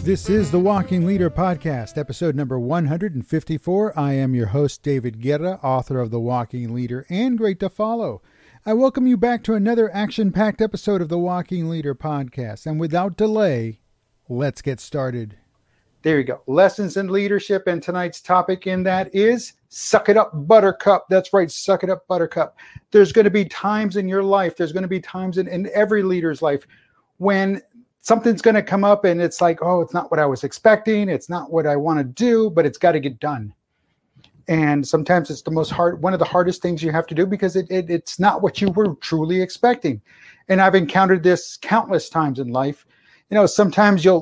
This is the Walking Leader Podcast, episode number 154. I am your host, David Guerra, author of The Walking Leader and Great to Follow. I welcome you back to another action-packed episode of the Walking Leader Podcast. And without delay, let's get started. There you go. Lessons in leadership. And tonight's topic in that is suck it up, buttercup. That's right. Suck it up, buttercup. There's going to be times in your life. There's going to be times in every leader's life when something's going to come up and it's like, oh, it's not what I was expecting. It's not what I want to do, but it's got to get done. And sometimes it's one of the hardest things you have to do because it's not what you were truly expecting. And I've encountered this countless times in life. You know, sometimes you're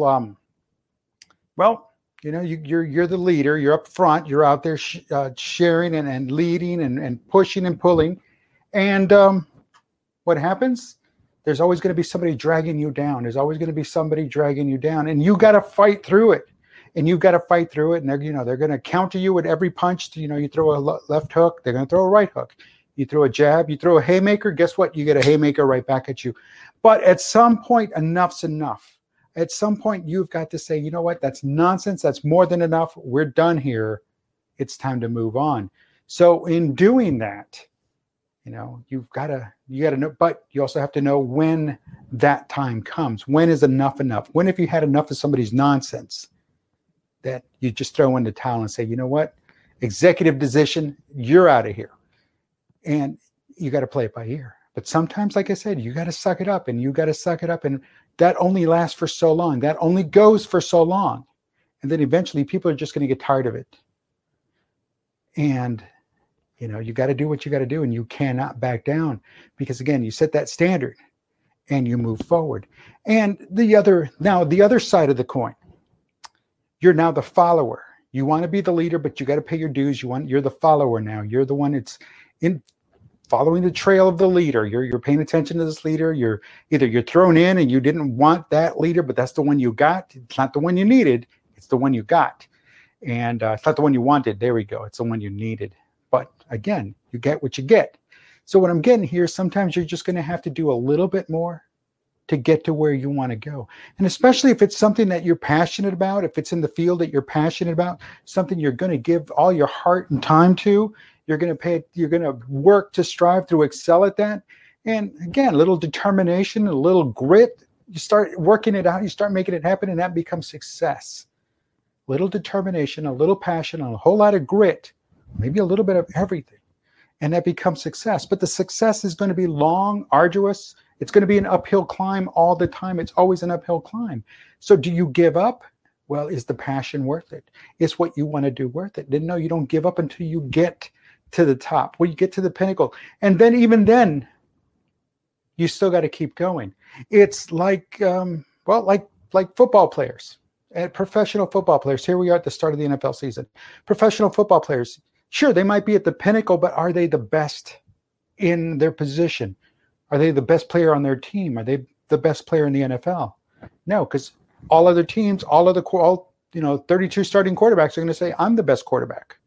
the leader, you're up front, you're out there sharing and leading and pushing and pulling. And what happens? There's always going to be somebody dragging you down. There's always going to be somebody dragging you down, and you got to fight through it. And you've got to fight through it. And they're going to counter you at every punch. You throw a left hook, they're going to throw a right hook. You throw a jab, you throw a haymaker. Guess what? You get a haymaker right back at you. But at some point, enough's enough. At some point, you've got to say, you know what? That's nonsense. That's more than enough. We're done here. It's time to move on. So in doing that, you got to know, but you also have to know when that time comes. When is enough enough? When have you had enough of somebody's nonsense that you just throw in the towel and say, you know what? Executive decision, you're out of here. And you got to play it by ear. But sometimes, like I said, you got to suck it up, and you got to suck it up. And that only lasts for so long. That only goes for so long. And then eventually people are just going to get tired of it. And you got to do what you got to do, and you cannot back down because, again, you set that standard and you move forward. And the other side of the coin, you're now the follower. You want to be the leader, but you got to pay your dues. You're the follower now. You're the one that's in following the trail of the leader. You're paying attention to this leader. You're thrown in and you didn't want that leader, but that's the one you got. It's not the one you needed. It's the one you got. And it's not the one you wanted. There we go. It's the one you needed. But again, you get what you get. So what I'm getting here, sometimes you're just going to have to do a little bit more to get to where you want to go. And especially if it's something that you're passionate about, if it's in the field that you're passionate about, something you're going to give all your heart and time to, you're going to work to strive to excel at that. And again, a little determination, a little grit, you start working it out, you start making it happen, and that becomes success. Little determination, a little passion, a whole lot of grit, maybe a little bit of everything, and that becomes success. But the success is going to be long, arduous. It's going to be an uphill climb all the time. It's always an uphill climb. So do you give up? Well, is the passion worth it? Is what you want to do worth it? No, you don't give up until you get to the top, where you get to the pinnacle. And then even then, you still got to keep going. It's like football players. At professional football players, here we are at the start of the NFL season. Professional football players, sure, they might be at the pinnacle, but are they the best in their position? Are they the best player on their team? Are they the best player in the NFL? No, because all other teams, all 32 starting quarterbacks are going to say, I'm the best quarterback.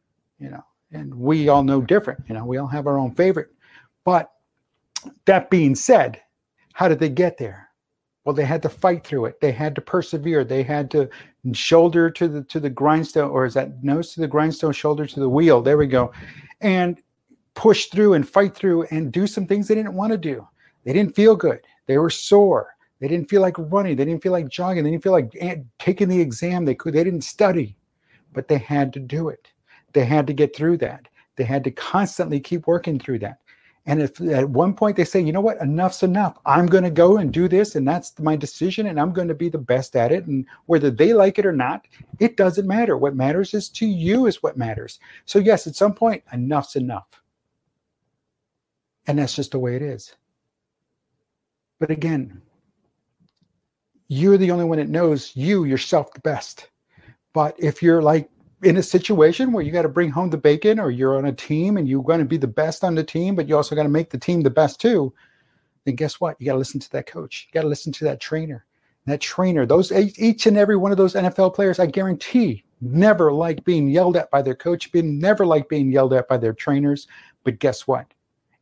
And we all know different. We all have our own favorite. But that being said, how did they get there? Well, they had to fight through it. They had to persevere. They had to shoulder to the grindstone, or is that nose to the grindstone, shoulder to the wheel? There we go. And push through and fight through and do some things they didn't want to do. They didn't feel good. They were sore. They didn't feel like running. They didn't feel like jogging. They didn't feel like taking the exam. They didn't study, but they had to do it. They had to get through that. They had to constantly keep working through that. And if at one point they say, you know what, enough's enough. I'm going to go and do this, and that's my decision, and I'm going to be the best at it. And whether they like it or not, it doesn't matter. What matters is to you is what matters. So yes, at some point, enough's enough. And that's just the way it is. But again, you're the only one that knows yourself the best. But if you're like in a situation where you got to bring home the bacon, or you're on a team and you're going to be the best on the team, but you also got to make the team the best too, then guess what? You got to listen to that coach. You got to listen to that trainer. That trainer, those each and every one of those NFL players, I guarantee, never like being yelled at by their coach, never like being yelled at by their trainers. But guess what?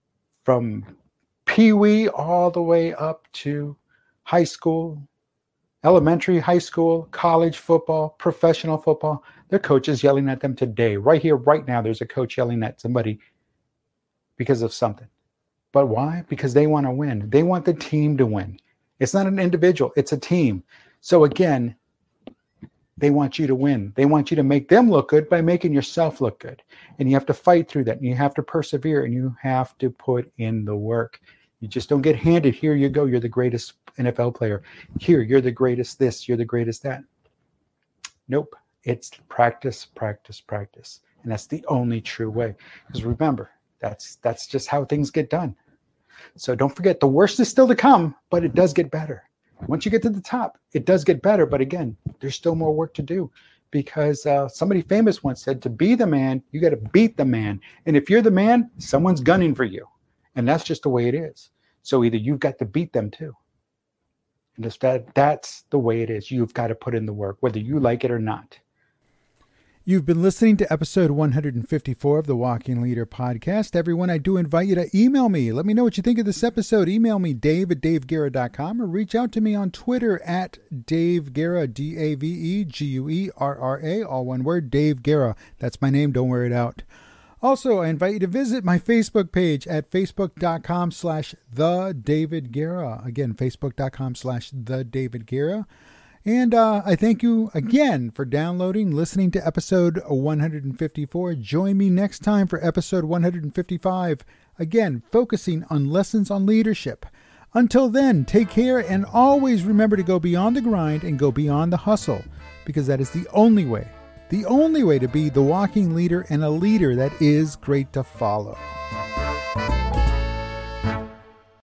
From Pee-wee all the way up to high school, Elementary, high school, college football, professional football. Their coach is yelling at them today. Right here, right now, there's a coach yelling at somebody because of something. But why? Because they want to win. They want the team to win. It's not an individual, it's a team. So again, they want you to win. They want you to make them look good by making yourself look good. And you have to fight through that. And you have to persevere, and you have to put in the work. You just don't get handed, here you go, you're the greatest NFL player. Here, you're the greatest this, you're the greatest that. Nope. It's practice, practice, practice. And that's the only true way. Because remember, that's just how things get done. So don't forget, the worst is still to come, but it does get better. Once you get to the top, it does get better. But again, there's still more work to do, because somebody famous once said, to be the man, you got to beat the man. And if you're the man, someone's gunning for you. And that's just the way it is. So either you've got to beat them too. And that's the way it is. You've got to put in the work, whether you like it or not. You've been listening to episode 154 of the Walking Leader podcast. Everyone, I do invite you to email me. Let me know what you think of this episode. Email me, dave@daveguerra.com, or reach out to me on Twitter at Dave Guerra, DaveGuerra, all one word, Dave Guerra. That's my name. Don't wear it out. Also, I invite you to visit my Facebook page at facebook.com/TheDavidGuerra. Again, facebook.com/TheDavidGuerra. And I thank you again for downloading, listening to episode 154. Join me next time for episode 155. Again, focusing on lessons on leadership. Until then, take care and always remember to go beyond the grind and go beyond the hustle, because that is the only way to be the walking leader and a leader that is great to follow.